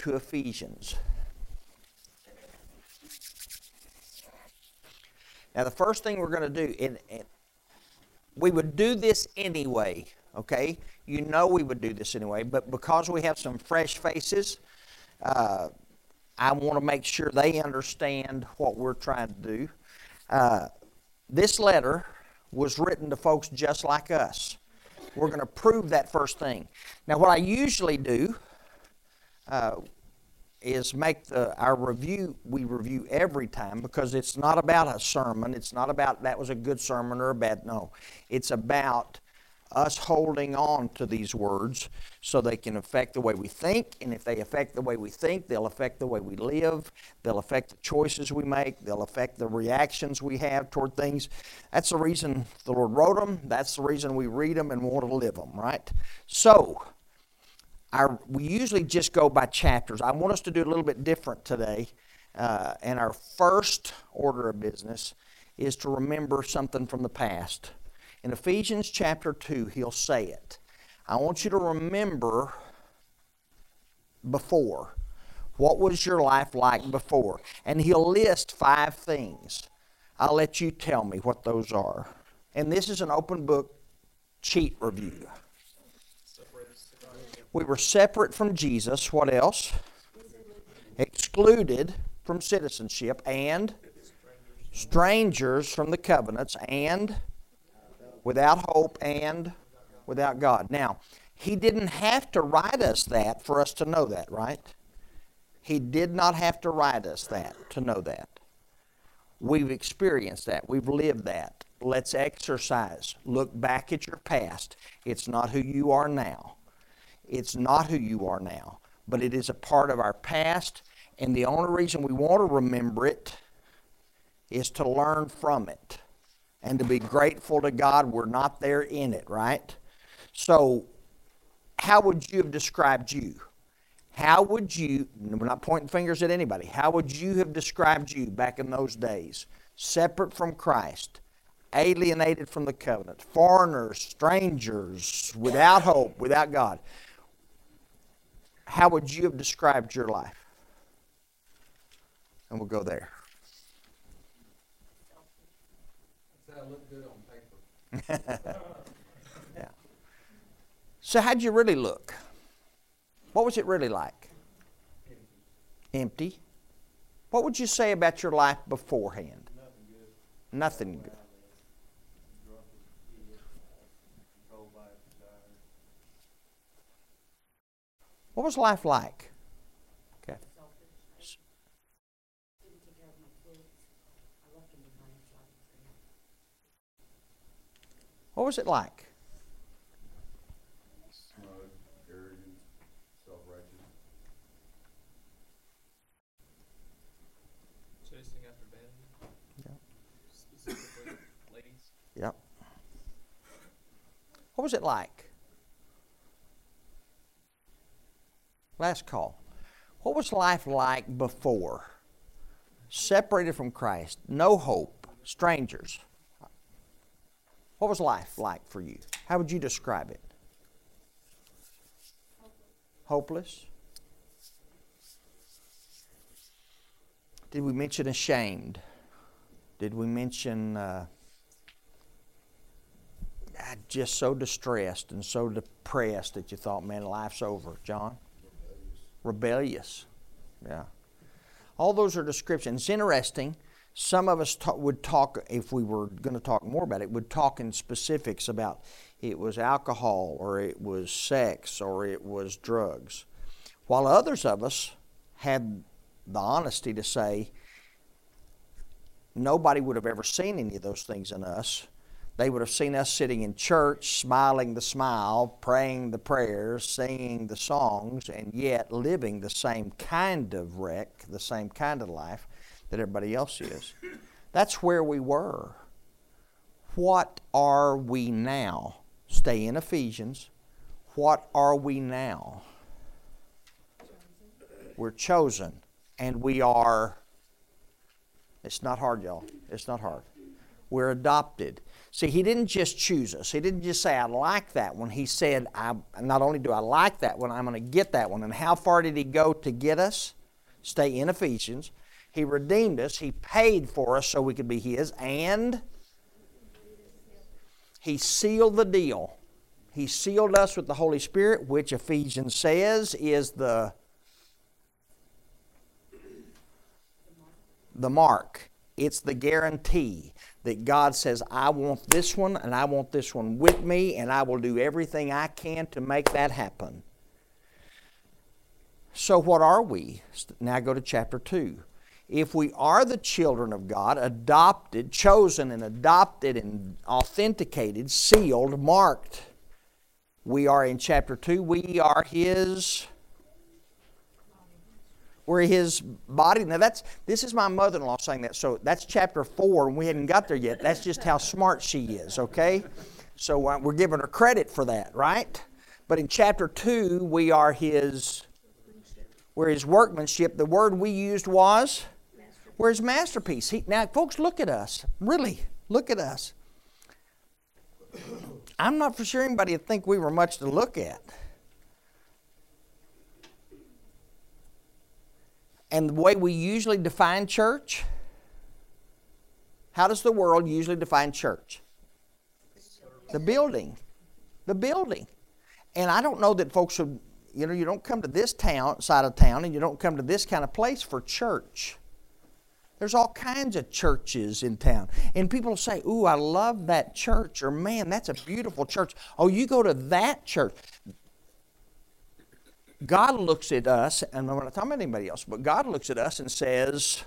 to Ephesians. Now, the first thing we're going to do, and we would do this anyway, okay? You know we would do this anyway, but because we have some fresh faces, I want to make sure they understand what we're trying to do. This letter was written to folks just like us. We're going to prove that first thing. Now, what I usually do is make our review, we review every time, because it's not about a sermon. It's not about that was a good sermon or a bad. No. It's about us holding on to these words so they can affect the way we think. And if they affect the way we think, they'll affect the way we live. They'll affect the choices we make. They'll affect the reactions we have toward things. That's the reason the Lord wrote them. That's the reason we read them and want to live them, right? So, we usually just go by chapters. I want us to do a little bit different today. And our first order of business is to remember something from the past. In Ephesians chapter 2, he'll say it. I want you to remember before. What was your life like before? And he'll list 5 things. I'll let you tell me what those are. And this is an open book cheat review. We were separate from Jesus. What else? Excluded from citizenship, and strangers from the covenants, and without hope, and without God. Now, he didn't have to write us that for us to know that, right? He did not have to write us that to know that. We've experienced that. We've lived that. Let's exercise. Look back at your past. It's not who you are now. It's not who you are now, but it is a part of our past, and the only reason we want to remember it is to learn from it and to be grateful to God we're not there in it, right? So, how would you have described you? How would you, we're not pointing fingers at anybody, how would you have described you back in those days? Separate from Christ, alienated from the covenant, foreigners, strangers, without hope, without God. How would you have described your life? And we'll go there. That looked good on paper. Yeah. So how'd you really look? What was it really like? Empty. What would you say about your life beforehand? Nothing good. What was life like? Okay. What was it like? Smug, arrogant, self-righteous. Chasing after vanity. Yep. Specifically, ladies. Yep. What was it like? Last call. What was life like before? Separated from Christ, no hope, strangers. What was life like for you? How would you describe it? Hopeless? Did we mention ashamed? Did we mention just so distressed and so depressed that you thought, man, life's over? John? Rebellious. Yeah. All those are descriptions. It's interesting. Some of us would talk, if we were going to talk more about it, would talk in specifics about it was alcohol or it was sex or it was drugs. While others of us had the honesty to say nobody would have ever seen any of those things in us. They would have seen us sitting in church, smiling the smile, praying the prayers, singing the songs, and yet living the same kind of wreck, the same kind of life that everybody else is. That's where we were. What are we now? Stay in Ephesians. What are we now? We're chosen. And we are, it's not hard, y'all. It's not hard. We're adopted. See, He didn't just choose us. He didn't just say, I like that one. He said, not only do I like that one, I'm going to get that one. And how far did He go to get us? Stay in Ephesians. He redeemed us. He paid for us so we could be His. And He sealed the deal. He sealed us with the Holy Spirit, which Ephesians says is the mark. It's the guarantee that God says, I want this one and I want this one with me, and I will do everything I can to make that happen. So what are we? Now go to chapter 2. If we are the children of God, adopted, chosen and adopted and authenticated, sealed, marked, we are in chapter 2, we are His... We're His body. Now this is my mother-in-law saying that, so that's chapter 4, and we hadn't got there yet. That's just how smart she is, okay? So we're giving her credit for that, right? But in chapter 2, we're His workmanship. The word we used was, we're His masterpiece. Now, folks, look at us. Really, look at us. I'm not for sure anybody would think we were much to look at. And the way we usually define church, how does the world usually define church? The building. The building. And I don't know that folks would, you don't come to this side of town and you don't come to this kind of place for church. There's all kinds of churches in town. And people say, ooh, I love that church, or man, that's a beautiful church. Oh, you go to that church. God looks at us, and I'm not talking about anybody else, but God looks at us and says,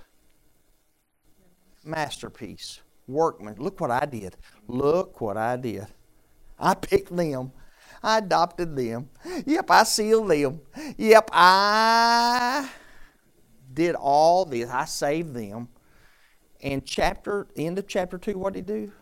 masterpiece, workman, look what I did. Look what I did. I picked them. I adopted them. Yep, I sealed them. Yep, I did all this. I saved them. And end of chapter 2, what did He do?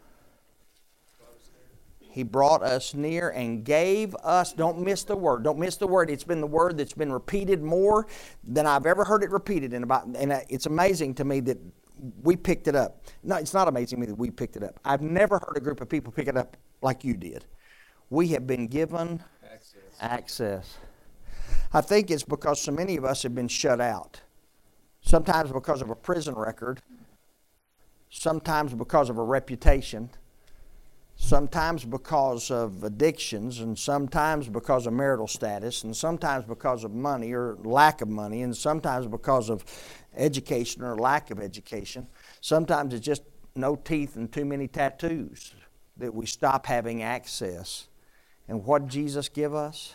He brought us near and gave us, don't miss the word, don't miss the word. It's been the word that's been repeated more than I've ever heard it repeated. And it's amazing to me that we picked it up. No, it's not amazing to me that we picked it up. I've never heard a group of people pick it up like you did. We have been given access. I think it's because so many of us have been shut out. Sometimes because of a prison record. Sometimes because of a reputation. Sometimes because of addictions, and sometimes because of marital status, and sometimes because of money or lack of money, and sometimes because of education or lack of education. Sometimes it's just no teeth and too many tattoos that we stop having access. And what did Jesus give us?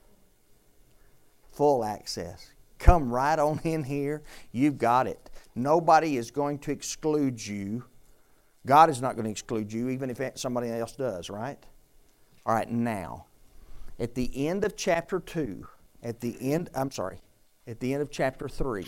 Full access. Come right on in here. You've got it. Nobody is going to exclude you. God is not going to exclude you, even if somebody else does, right? All right, now, at the end of chapter 2, at the end of chapter 3,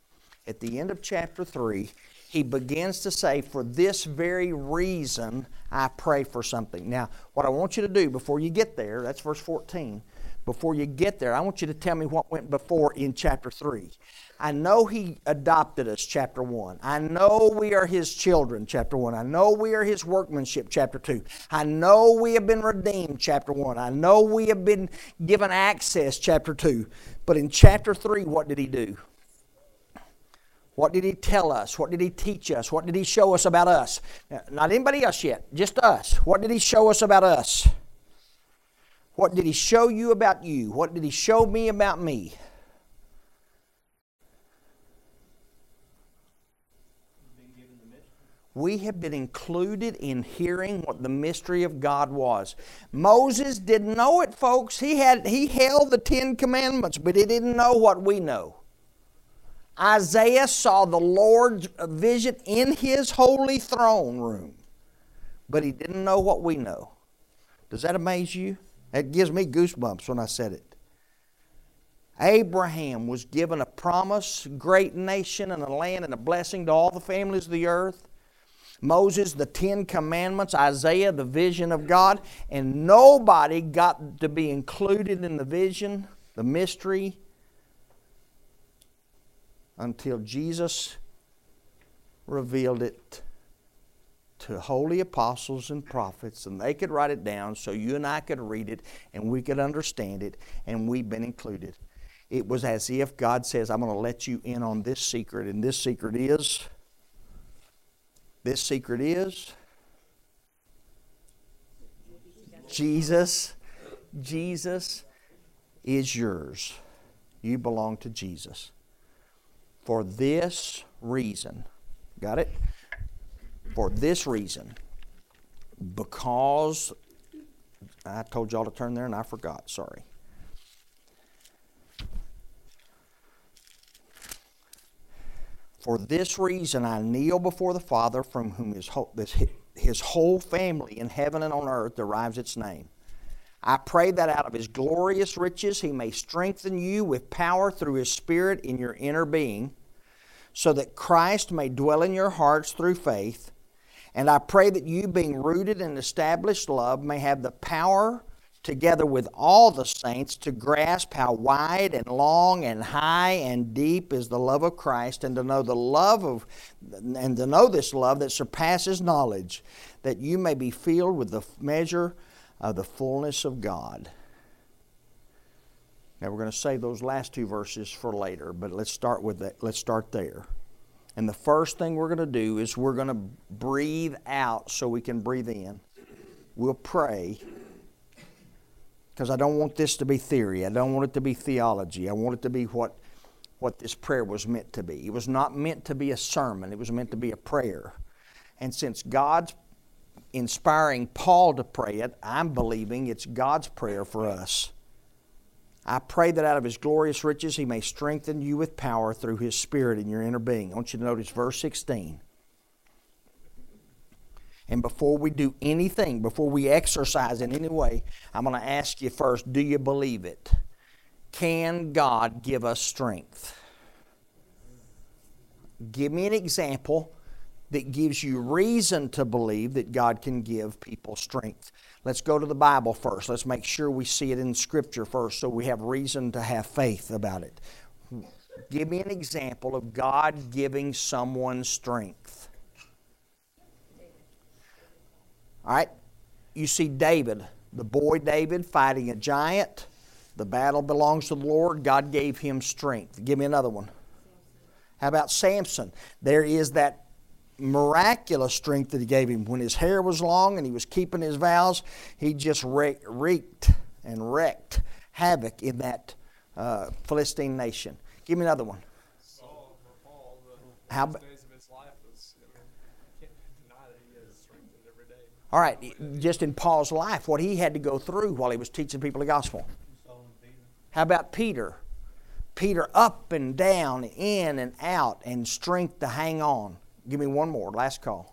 He begins to say, for this very reason, I pray for something. Now, what I want you to do before you get there, that's verse 14, before you get there, I want you to tell me what went before in chapter 3. I know He adopted us, chapter 1. I know we are His children, chapter 1. I know we are His workmanship, chapter 2. I know we have been redeemed, chapter 1. I know we have been given access, chapter 2. But in chapter 3, what did He do? What did He tell us? What did He teach us? What did He show us about us? Now, not anybody else yet, just us. What did He show us about us? What did He show you about you? What did He show me about me? We have been included in hearing what the mystery of God was. Moses didn't know it, folks. He held the 10 Commandments, but he didn't know what we know. Isaiah saw the Lord's vision in His holy throne room, but he didn't know what we know. Does that amaze you? That gives me goosebumps when I said it. Abraham was given a promise, great nation and a land and a blessing to all the families of the earth. Moses, the 10 Commandments, Isaiah, the vision of God, and nobody got to be included in the vision, the mystery, until Jesus revealed it to holy apostles and prophets, and they could write it down so you and I could read it and we could understand it, and we've been included. It was as if God says, I'm going to let you in on this secret, and this secret is Jesus. Jesus is yours. You belong to Jesus. For this reason, got it? For this reason, because I told y'all to turn there and I forgot, sorry. For this reason I kneel before the Father, from whom his whole family in heaven and on earth derives its name. I pray that out of His glorious riches He may strengthen you with power through His Spirit in your inner being, so that Christ may dwell in your hearts through faith. And I pray that you, being rooted in established love, may have the power, together with all the saints, to grasp how wide and long and high and deep is the love of Christ, and to know this love that surpasses knowledge, that you may be filled with the measure of the fullness of God. Now we're going to save those last two verses for later, but let's start with that. Let's start there. And the first thing we're going to do is we're going to breathe out so we can breathe in. We'll pray, because I don't want this to be theory. I don't want it to be theology. I want it to be what this prayer was meant to be. It was not meant to be a sermon. It was meant to be a prayer. And since God's inspiring Paul to pray it, I'm believing it's God's prayer for us. I pray that out of His glorious riches He may strengthen you with power through His Spirit in your inner being. I want you to notice verse 16. And before we do anything, before we exercise in any way, I'm going to ask you first, do you believe it? Can God give us strength? Give me an example that gives you reason to believe that God can give people strength. Let's go to the Bible first. Let's make sure we see it in Scripture first so we have reason to have faith about it. Give me an example of God giving someone strength. All right, you see David, the boy David fighting a giant. The battle belongs to the Lord. God gave him strength. Give me another one. How about Samson? There is that miraculous strength that He gave him. When his hair was long and he was keeping his vows, he just wreaked havoc in that Philistine nation. Give me another one. Saul, for Paul, the How last days of his life was, I can't deny that he has strengthened every day. All right, just in Paul's life, what he had to go through while he was teaching people the gospel. How about Peter? Peter up and down, in and out, and strength to hang on. Give me one more, last call.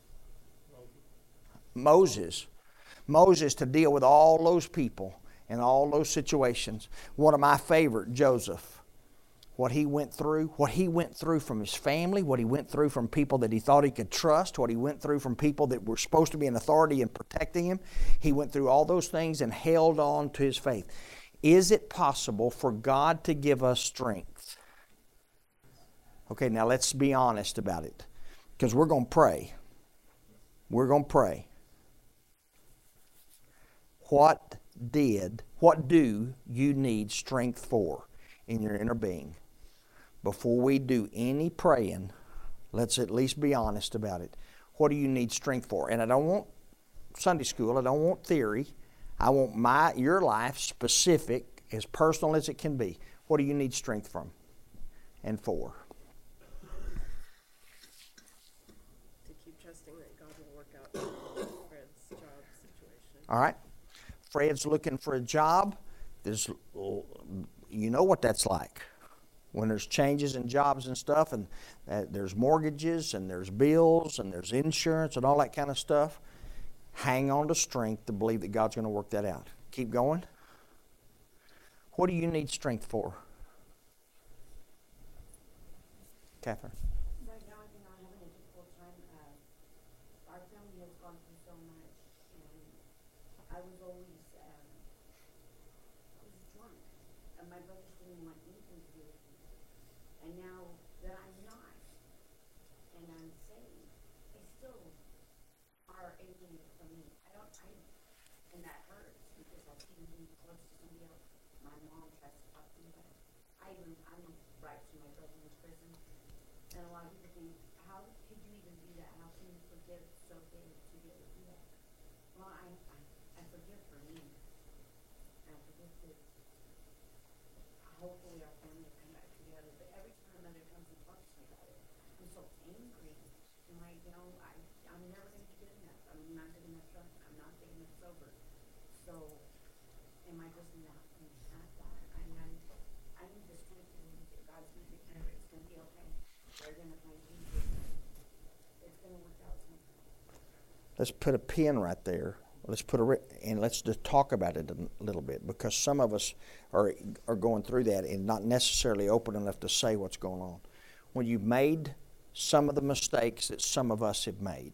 Moses. Moses to deal with all those people and all those situations. One of my favorite, Joseph. What he went through from his family, what he went through from people that he thought he could trust, what he went through from people that were supposed to be in authority and protecting him. He went through all those things and held on to his faith. Is it possible for God to give us strength? Okay, now let's be honest about it. Because we're going to pray. We're going to pray. What do you need strength for in your inner being? Before we do any praying, let's at least be honest about it. What do you need strength for? And I don't want Sunday school. I don't want theory. I want your life specific, as personal as it can be. What do you need strength from and for? All right. Fred's looking for a job. You know what that's like. When there's changes in jobs and stuff, and there's mortgages, and there's bills, and there's insurance, and all that kind of stuff, hang on to strength to believe that God's going to work that out. Keep going. What do you need strength for? Catherine. Right now, I'm having a difficult time. Our family has gone through so much, and I was always drunk, and my brothers didn't want anything to do with me. And now that I'm not, and I'm saved, I still alienated from me. And that hurts because I've seen him close to somebody else. My mom tries to talk to me about it. I'm right to my brother in prison. And a lot of people think, how could you even do that? How can you forgive so big to be able to do that? Well, I forgive for me. And I forgive that hopefully our family will come back together. But every time my mother comes and talks to me about it, I'm so angry. I'm like, I'm never going to be good enough. I'm not good enough drunk. I'm not good enough sober. So, am I just not going to have that? I need the strength to believe that God's going to take care of it. It's going to be okay. We're going to find Jesus. It's going to work out sometime. Let's put a pin right there. And let's just talk about it a little bit, because some of us are going through that and not necessarily open enough to say what's going on. When you've made some of the mistakes that some of us have made,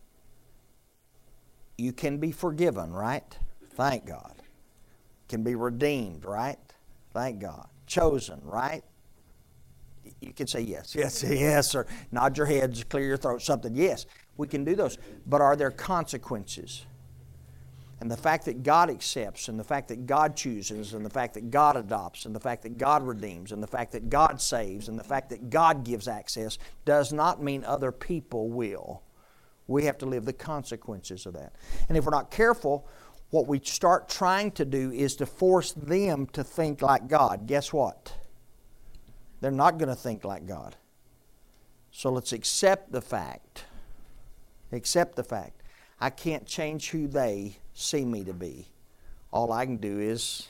you can be forgiven, right? Thank God. Can be redeemed, right? Thank God. Chosen, right? You can say yes, yes, yes, or nod your head, just clear your throat, something. Yes, we can do those. But are there consequences? And the fact that God accepts, and the fact that God chooses, and the fact that God adopts, and the fact that God redeems, and the fact that God saves, and the fact that God gives access does not mean other people will. We have to live the consequences of that. And if we're not careful, what we start trying to do is to force them to think like God. Guess what? They're not going to think like God. So let's accept the fact. Accept the fact. I can't change who they see me to be. All I can do is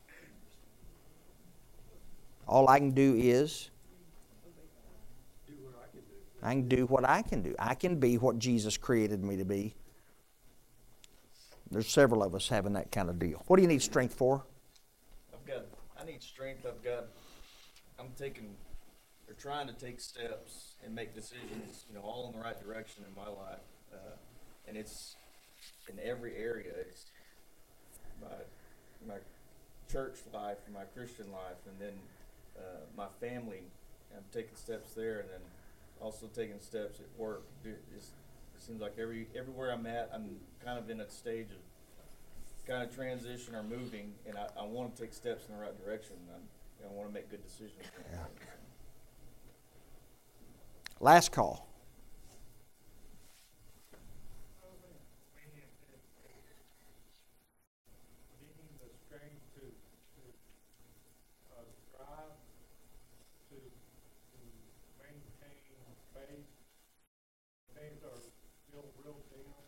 I can do what I can do. I can be what Jesus created me to be. There's several of us having that kind of deal. What do you need strength for? I need strength. I'm trying to take steps and make decisions, all in the right direction in my life. And it's in every area. It's my church life, my Christian life, and then my family. I'm taking steps there, and then also taking steps at work. It seems like everywhere I'm at, I'm kind of in a stage of kind of transition or moving, and I want to take steps in the right direction. I want to make good decisions. Yeah. Last call. Things are still real down.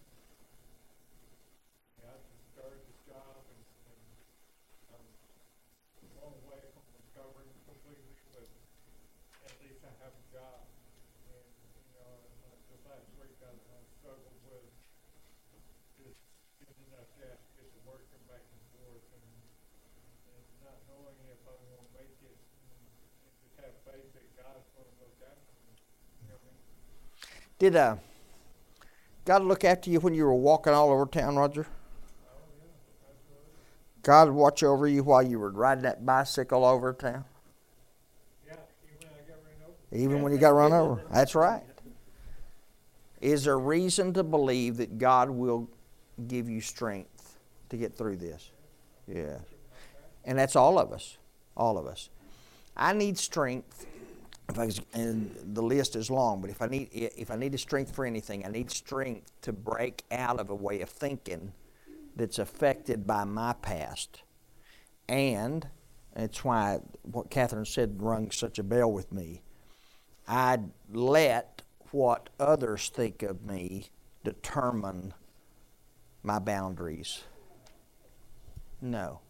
I just started this job and I'm a long way from recovering completely, but at least I have a job. And, just last week I struggled with just getting enough gas to get to work and back and forth and not knowing if I'm going to make it, and just have faith that God's going to look after me. You know what I mean? Did God look after you when you were walking all over town, Roger? Oh, yeah, absolutely. God watch over you while you were riding that bicycle over town? Yeah, even when I got run over. Even when you got run over? That's right. Is there reason to believe that God will give you strength to get through this? Yeah. And that's all of us. All of us. I need strength. And the list is long, but if I need a strength for anything, I need strength to break out of a way of thinking that's affected by my past. And it's why what Catherine said rung such a bell with me. I let what others think of me determine my boundaries. No.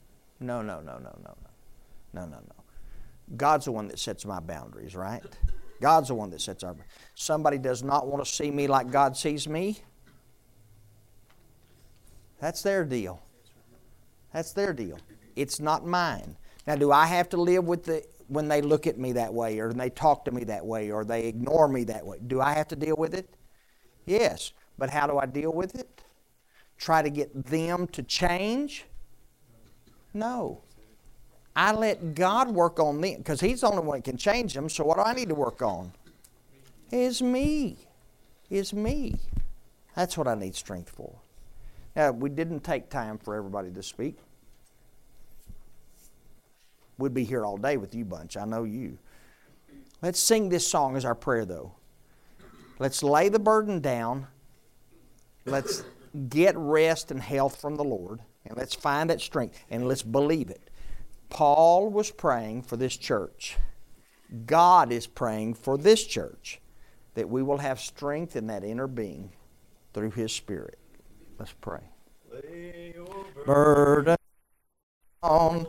God's the one that sets my boundaries, right? God's the one that sets our boundaries. Somebody does not want to see me like God sees me. That's their deal. That's their deal. It's not mine. Now, do I have to live with when they look at me that way, or they talk to me that way, or they ignore me that way? Do I have to deal with it? Yes. But how do I deal with it? Try to get them to change? No. I let God work on them, because He's the only one that can change them. So what do I need to work on? Is me. That's what I need strength for. Now, we didn't take time for everybody to speak. We'd be here all day with you bunch. I know you. Let's sing this song as our prayer, though. Let's lay the burden down. Let's get rest and health from the Lord. And let's find that strength. And let's believe it. Paul was praying for this church. God is praying for this church, that we will have strength in that inner being through His Spirit. Let's pray. Lay your Burden on.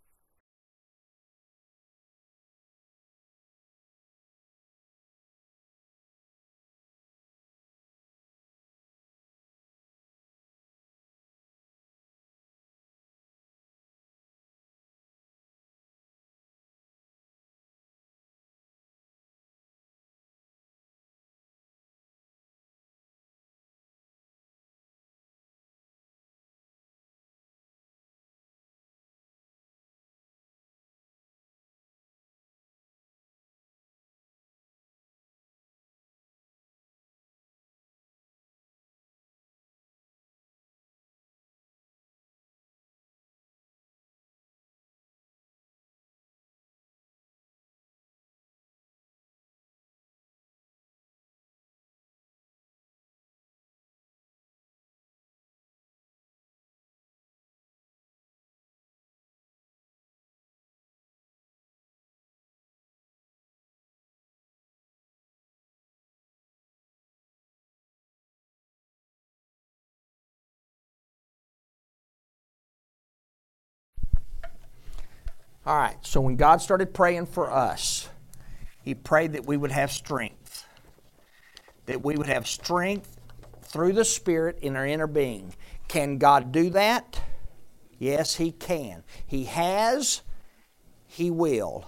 All right, so when God started praying for us, He prayed that we would have strength. That we would have strength through the Spirit in our inner being. Can God do that? Yes, He can. He has, He will.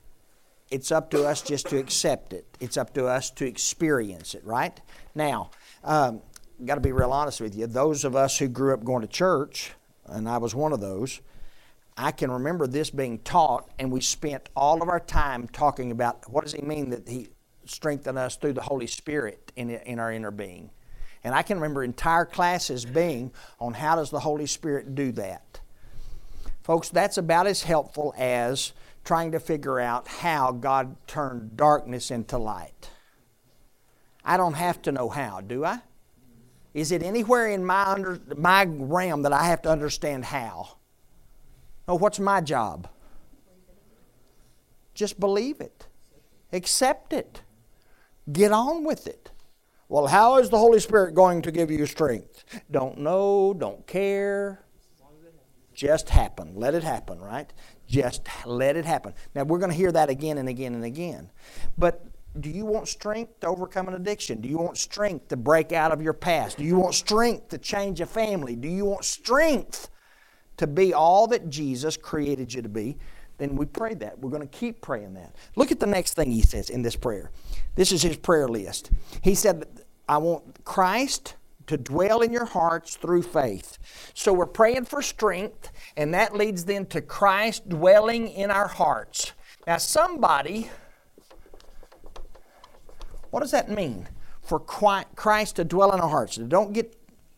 It's up to us just to accept it. It's up to us to experience it, right? Now, got to be real honest with you. Those of us who grew up going to church, and I was one of those, I can remember this being taught, and we spent all of our time talking about what does He mean that He strengthened us through the Holy Spirit in our inner being. And I can remember entire classes being on how does the Holy Spirit do that. Folks, that's about as helpful as trying to figure out how God turned darkness into light. I don't have to know how, do I? Is it anywhere in my realm that I have to understand how? No, what's my job? Just believe it. Accept it. Get on with it. Well, how is the Holy Spirit going to give you strength? Don't know, don't care. Just happen. Let it happen, right? Just let it happen. Now, we're going to hear that again and again and again. But do you want strength to overcome an addiction? Do you want strength to break out of your past? Do you want strength to change a family? Do you want strength to be all that Jesus created you to be? Then we prayed that. We're going to keep praying that. Look at the next thing he says in this prayer. This is his prayer list. He said, I want Christ to dwell in your hearts through faith. So we're praying for strength, and that leads then to Christ dwelling in our hearts. Now somebody, what does that mean? For Christ to dwell in our hearts. Don't get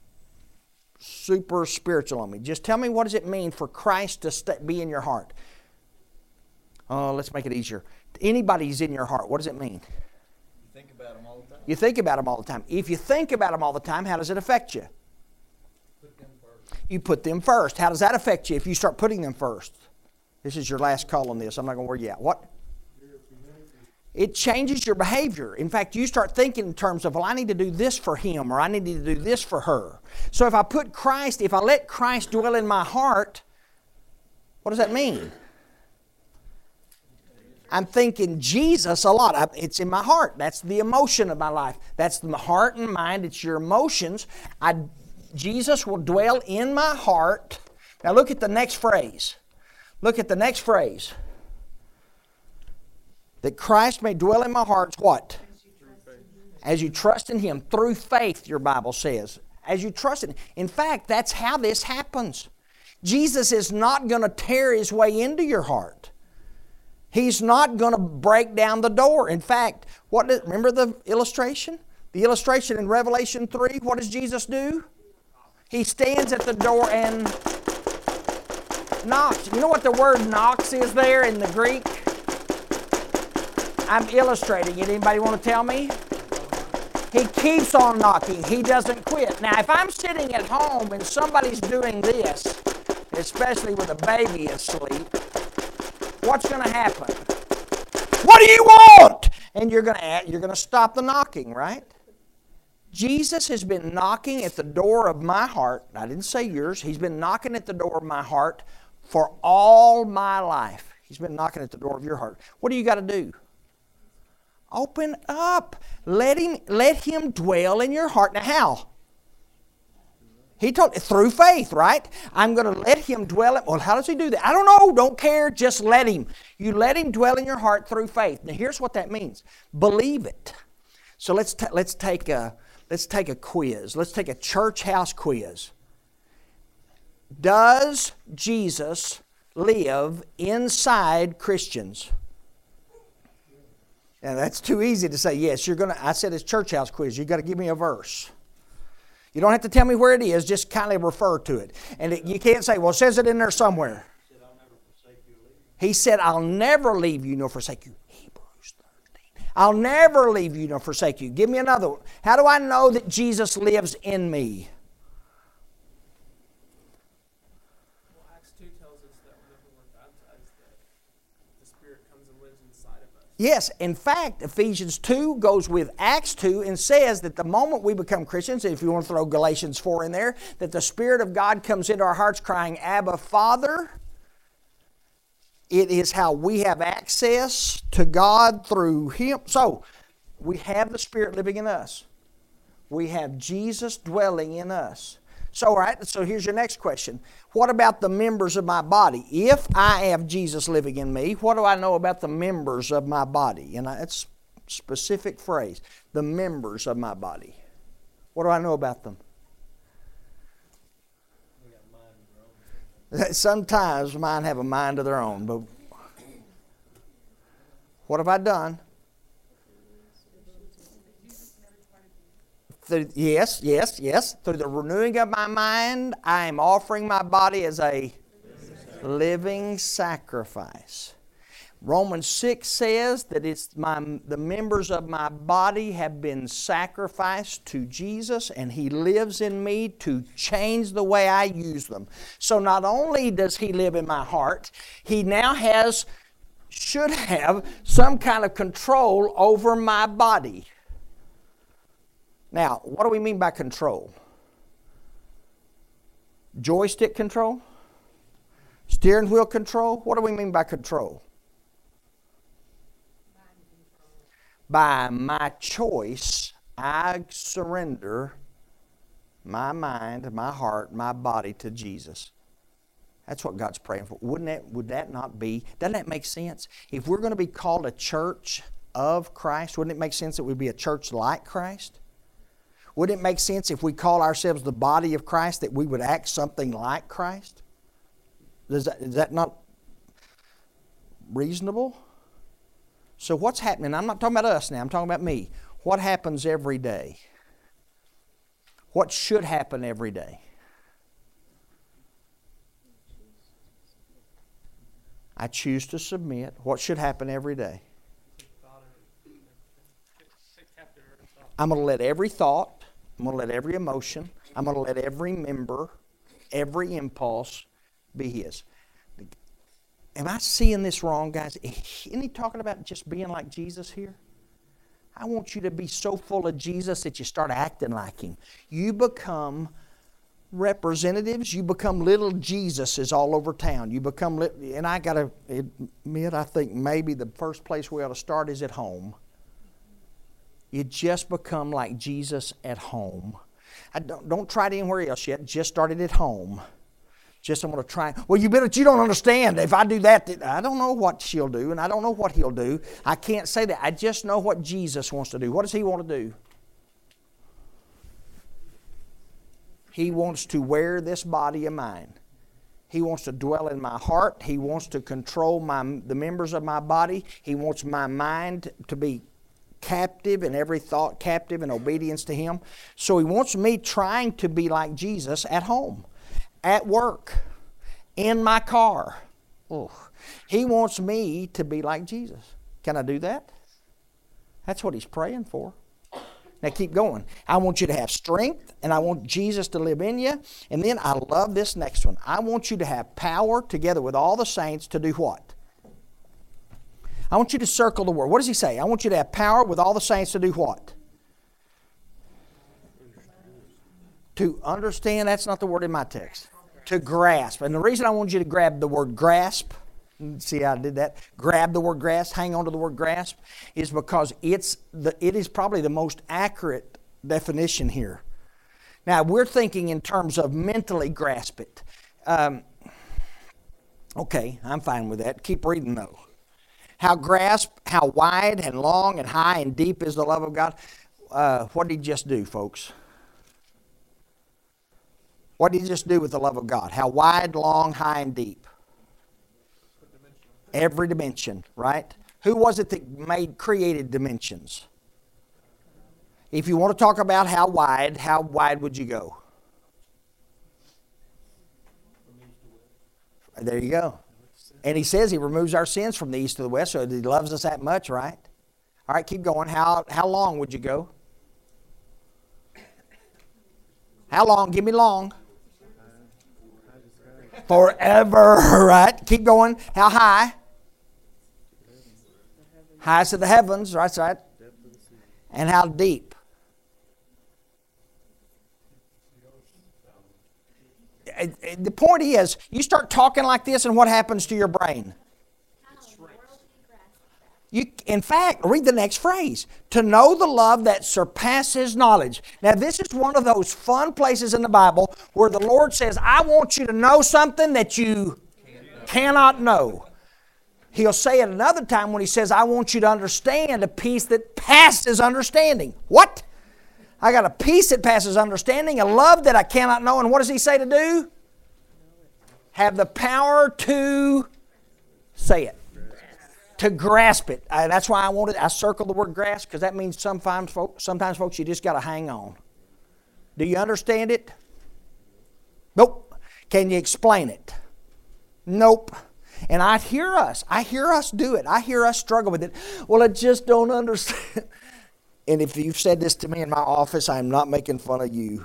super spiritual on me. Just tell me, what does it mean for Christ to be in your heart? Oh, let's make it easier. Anybody's in your heart, what does it mean? You think about them all the time. You think about them all the time. If you think about them all the time, how does it affect you? Put them first. You put them first. How does that affect you if you start putting them first? This is your last call on this. I'm not going to wear you out. What? It changes your behavior. In fact, you start thinking in terms of, well, I need to do this for him, or I need to do this for her. So if I let Christ dwell in my heart, what does that mean? I'm thinking Jesus a lot. It's in my heart. That's the emotion of my life. That's the heart and mind. It's your emotions. Jesus will dwell in my heart. Now look at the next phrase. Look at the next phrase. That Christ may dwell in my heart, what? As you trust in Him. Through faith, your Bible says. As you trust in Him. In fact, that's how this happens. Jesus is not going to tear His way into your heart. He's not going to break down the door. In fact, remember the illustration? The illustration in Revelation 3, what does Jesus do? He stands at the door and knocks. You know what the word knocks is there in the Greek? I'm illustrating it. Anybody want to tell me? He keeps on knocking. He doesn't quit. Now, if I'm sitting at home and somebody's doing this, especially with a baby asleep, what's going to happen? What do you want? And you're going to stop the knocking, right? Jesus has been knocking at the door of my heart. I didn't say yours. He's been knocking at the door of my heart for all my life. He's been knocking at the door of your heart. What do you got to do? Open up. Let him dwell in your heart. Now how? He told through faith, right? I'm going to let him dwell. Well, how does he do that? I don't know. Don't care. Just let him. You let him dwell in your heart through faith. Now here's what that means. Believe it. So let's take a quiz. Let's take a church house quiz. Does Jesus live inside Christians? Now that's too easy to say yes. I said it's church house quiz. You've got to give me a verse. You don't have to tell me where it is. Just kindly refer to it. And you can't say, well, it says it in there somewhere. He said, I'll never leave you nor forsake you. Hebrews 13. I'll never leave you nor forsake you. Give me another one. How do I know that Jesus lives in me? Well, Acts 2 tells us that whenever we're baptized, that the Spirit comes and lives inside of us. Yes, in fact, Ephesians 2 goes with Acts 2 and says that the moment we become Christians, if you want to throw Galatians 4 in there, that the Spirit of God comes into our hearts crying, Abba, Father. It is how we have access to God through Him. So, we have the Spirit living in us. We have Jesus dwelling in us. So, all right, so here's your next question. What about the members of my body? If I have Jesus living in me, what do I know about the members of my body? And that's a specific phrase. The members of my body. What do I know about them? Sometimes mine have a mind of their own, but what have I done? Yes. Through the renewing of my mind, I am offering my body as a living sacrifice. Romans 6 says that the members of my body have been sacrificed to Jesus, and He lives in me to change the way I use them. So not only does He live in my heart, He now should have some kind of control over my body. Now, what do we mean by control? Joystick control? Steering wheel control? What do we mean by control? By my choice, I surrender my mind, my heart, my body to Jesus. That's what God's praying for. Would that not be? Doesn't that make sense? If we're going to be called a church of Christ, wouldn't it make sense that we'd be a church like Christ? Wouldn't it make sense if we call ourselves the body of Christ that we would act something like Christ? Is that not reasonable? So what's happening? I'm not talking about us now. I'm talking about me. What happens every day? What should happen every day? I choose to submit. What should happen every day? I'm going to let every thought, I'm going to let every emotion, I'm going to let every member, every impulse be His. Am I seeing this wrong, guys? Isn't He talking about just being like Jesus here? I want you to be so full of Jesus that you start acting like Him. You become representatives. You become little Jesuses all over town. You become, and I got to admit, I think maybe the first place we ought to start is at home. You just become like Jesus at home. Don't try it anywhere else yet. Just start it at home. Just I'm going to try. Well, you don't understand. If I do that, I don't know what she'll do, and I don't know what he'll do. I can't say that. I just know what Jesus wants to do. What does He want to do? He wants to wear this body of mine. He wants to dwell in my heart. He wants to control the members of my body. He wants my mind to be captive and every thought captive in obedience to Him. So He wants me trying to be like Jesus at home, at work, in my car. Oh, He wants me to be like Jesus. Can I do that? That's what He's praying for. Now keep going. I want you to have strength, and I want Jesus to live in you. And then I love this next one. I want you to have power together with all the saints to do what? I want you to circle the word. What does he say? I want you to have power with all the saints to do what? To understand. That's not the word in my text. To grasp. And the reason I want you to grab the word grasp, see how I did that? Grab the word grasp, hang on to the word grasp, is because it is probably the most accurate definition here. Now, we're thinking in terms of mentally grasp it. Okay, I'm fine with that. Keep reading though. How wide and long and high and deep is the love of God. What did He just do, folks? What did He just do with the love of God? How wide, long, high, and deep? Every dimension, right? Who was it that created dimensions? If you want to talk about how wide would you go? There you go. And He says He removes our sins from the east to the west, so He loves us that much, right? All right, keep going. How long would you go? How long? Give me long. Forever, right? Keep going. How high? Highest of the heavens, right? Right. And how deep? The point is, you start talking like this, and what happens to your brain? In fact, read the next phrase. To know the love that surpasses knowledge. Now, this is one of those fun places in the Bible where the Lord says, I want you to know something that you cannot know. He'll say it another time when He says, I want you to understand a peace that passes understanding. What? I got a peace that passes understanding, a love that I cannot know. And what does He say to do? Have the power to say it. To grasp it. That's why I circled the word grasp, because that means sometimes, folks, you just got to hang on. Do you understand it? Nope. Can you explain it? Nope. And I hear us do it. I hear us struggle with it. Well, I just don't understand. And if you've said this to me in my office, I'm not making fun of you.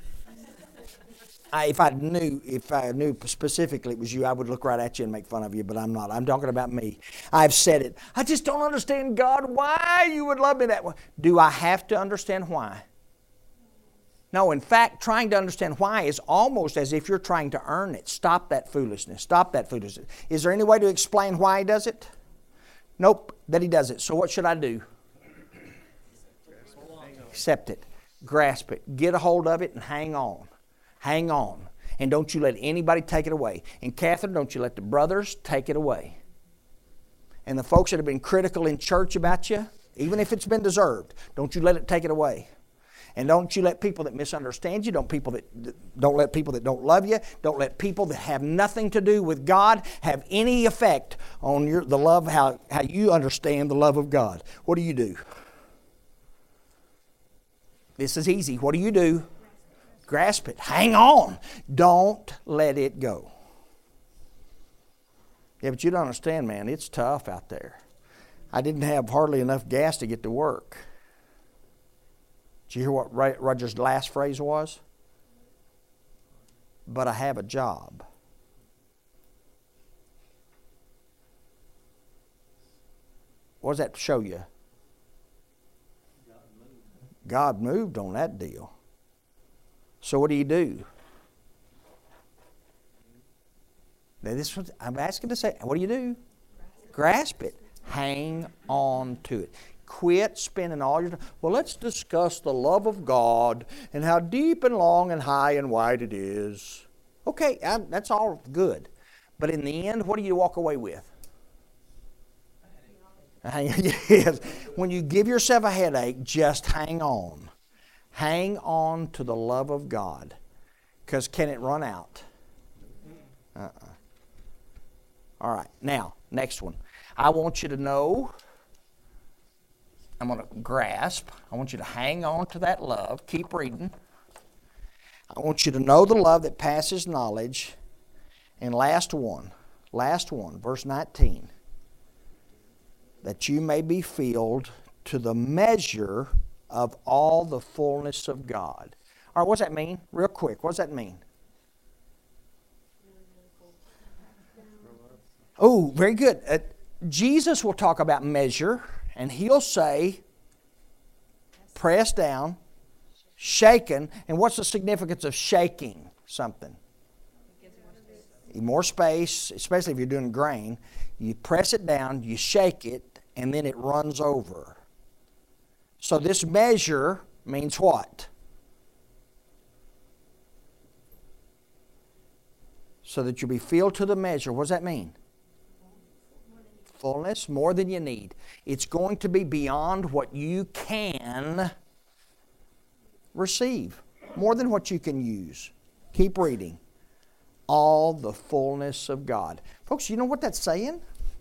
If I knew specifically it was you, I would look right at you and make fun of you, but I'm not. I'm talking about me. I've said it. I just don't understand, God, why you would love me that way. Do I have to understand why? No, in fact, trying to understand why is almost as if you're trying to earn it. Stop that foolishness. Stop that foolishness. Is there any way to explain why He does it? Nope, that He does it. So what should I do? Accept it. Grasp it. Get a hold of it and hang on. Hang on. And don't you let anybody take it away. And Catherine, don't you let the brothers take it away. And the folks that have been critical in church about you, even if it's been deserved, don't you let it take it away. And don't you let people that misunderstand you, don't let people that don't love you, don't let people that have nothing to do with God have any effect on the love, how you understand the love of God. What do? This is easy. What do? Grasp it. Hang on. Don't let it go. Yeah, but you don't understand, man. It's tough out there. I didn't have hardly enough gas to get to work. Did you hear what Roger's last phrase was? But I have a job. What does that show you? God moved on that deal. So what do? Now this one, I'm asking to say, what do? Grasp it. Hang on to it. Quit spending all your time. Well, let's discuss the love of God and how deep and long and high and wide it is. Okay, that's all good. But in the end, what do you walk away with? Yes. When you give yourself a headache, just hang on. Hang on to the love of God. Because can it run out? All right. Now, next one. I want you to know. I'm going to grasp. I want you to hang on to that love. Keep reading. I want you to know the love that passes knowledge. And last one, verse 19. That you may be filled to the measure of all the fullness of God. All right, what does that mean? Real quick, what does that mean? Oh, very good. Jesus will talk about measure, and he'll say, pressed down, shaken. And what's the significance of shaking something? More space, especially if you're doing grain. You press it down, you shake it, and then it runs over. So this measure means what? So that you'll be filled to the measure. What does that mean? Fullness, more than you need. It's going to be beyond what you can receive. More than what you can use. Keep reading. All the fullness of God. Folks, you know what that's saying?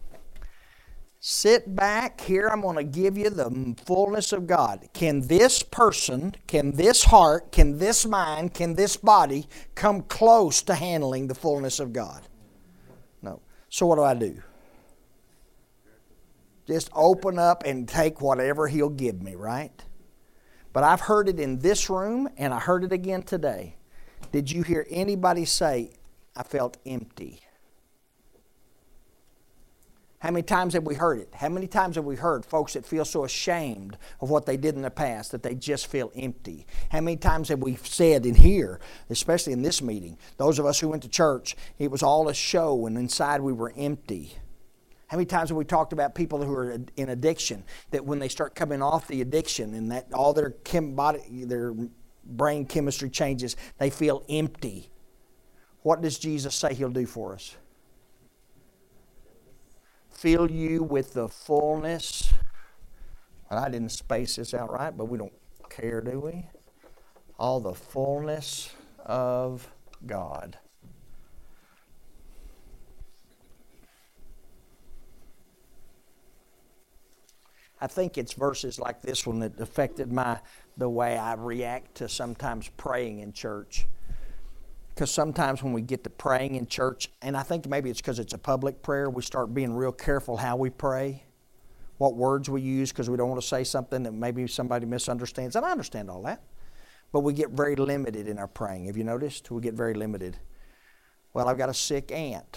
Sit back. Here I'm going to give you the fullness of God. Can this person, can this heart, can this mind, can this body come close to handling the fullness of God? No. So what do? Just open up and take whatever He'll give me, right? But I've heard it in this room, and I heard it again today. Did you hear anybody say, I felt empty? How many times have we heard it? How many times have we heard folks that feel so ashamed of what they did in the past that they just feel empty? How many times have we said in here, especially in this meeting, those of us who went to church, it was all a show and inside we were empty? How many times have we talked about people who are in addiction, that when they start coming off the addiction and that all their brain chemistry changes, they feel empty? What does Jesus say He'll do for us? Fill you with the fullness. Well, I didn't space this out right, but we don't care, do we? All the fullness of God. I think it's verses like this one that affected the way I react to sometimes praying in church. Because sometimes when we get to praying in church, and I think maybe it's because it's a public prayer, we start being real careful how we pray, what words we use, because we don't want to say something that maybe somebody misunderstands. And I understand all that. But we get very limited in our praying. Have you noticed? We get very limited. Well, I've got a sick aunt.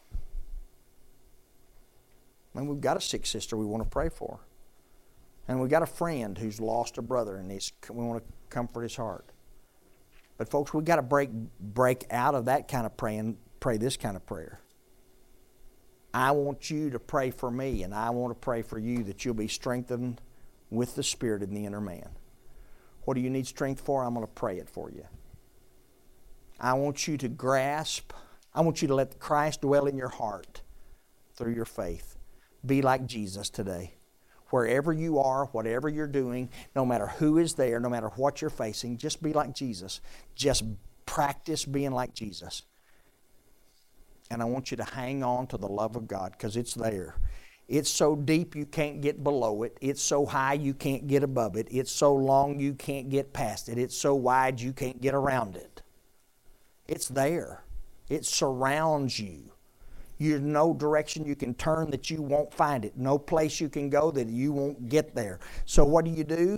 And we've got a sick sister we want to pray for. And we've got a friend who's lost a brother, and we want to comfort his heart. But folks, we've got to break out of that kind of praying, pray this kind of prayer. I want you to pray for me, and I want to pray for you that you'll be strengthened with the Spirit in the inner man. What do you need strength for? I'm going to pray it for you. I want you to grasp. I want you to let Christ dwell in your heart through your faith. Be like Jesus today. Wherever you are, whatever you're doing, no matter who is there, no matter what you're facing, just be like Jesus. Just practice being like Jesus. And I want you to hang on to the love of God, because it's there. It's so deep you can't get below it. It's so high you can't get above it. It's so long you can't get past it. It's so wide you can't get around it. It's there. It surrounds you. There's no direction you can turn that you won't find it. No place you can go that you won't get there. So what do?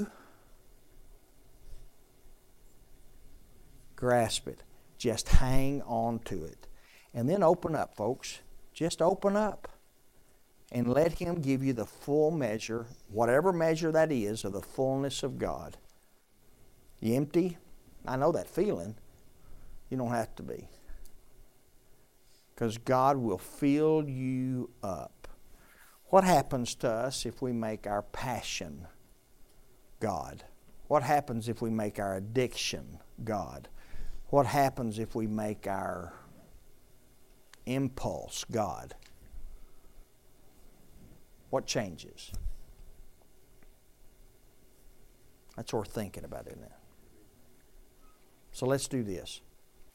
Grasp it. Just hang on to it. And then open up, folks. Just open up. And let Him give you the full measure, whatever measure that is, of the fullness of God. You empty? I know that feeling. You don't have to be. Because God will fill you up. What happens to us if we make our passion God? What happens if we make our addiction God? What happens if we make our impulse God? What changes? That's worth thinking about, isn't it? So let's do this.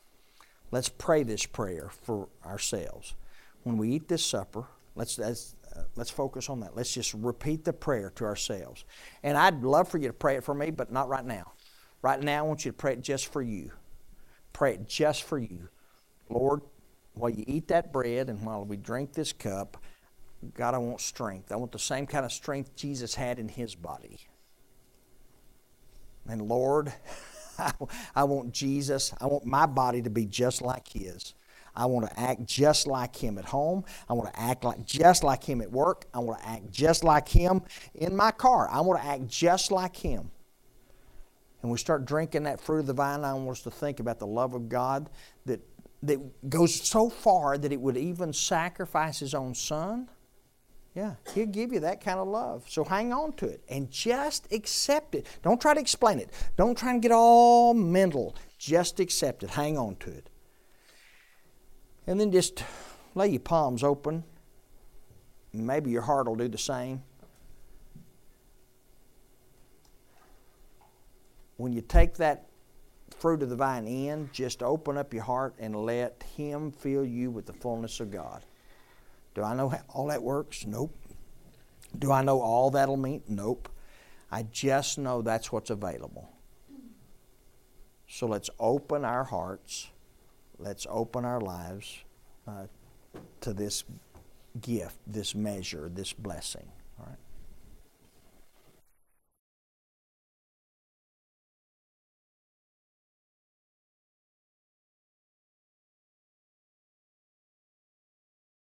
Let's pray this prayer for ourselves. When we eat this supper, let's focus on that. Let's just repeat the prayer to ourselves. And I'd love for you to pray it for me, but not right now. Right now, I want you to pray it just for you. Pray it just for you. Lord, while you eat that bread and while we drink this cup, God, I want strength. I want the same kind of strength Jesus had in His body. And Lord, I want Jesus, I want my body to be just like His. I want to act just like Him at home. I want to act just like Him at work. I want to act just like Him in my car. I want to act just like Him. And we start drinking that fruit of the vine, I want us to think about the love of God that goes so far that it would even sacrifice His own Son. Yeah, He'll give you that kind of love. So hang on to it and just accept it. Don't try to explain it. Don't try and get all mental. Just accept it. Hang on to it. And then just lay your palms open. Maybe your heart will do the same. When you take that fruit of the vine in, just open up your heart and let Him fill you with the fullness of God. Do I know how all that works? Nope. Do I know all that'll mean? Nope. I just know that's what's available. So let's open our hearts. Let's open our lives to this gift, this measure, this blessing. All right.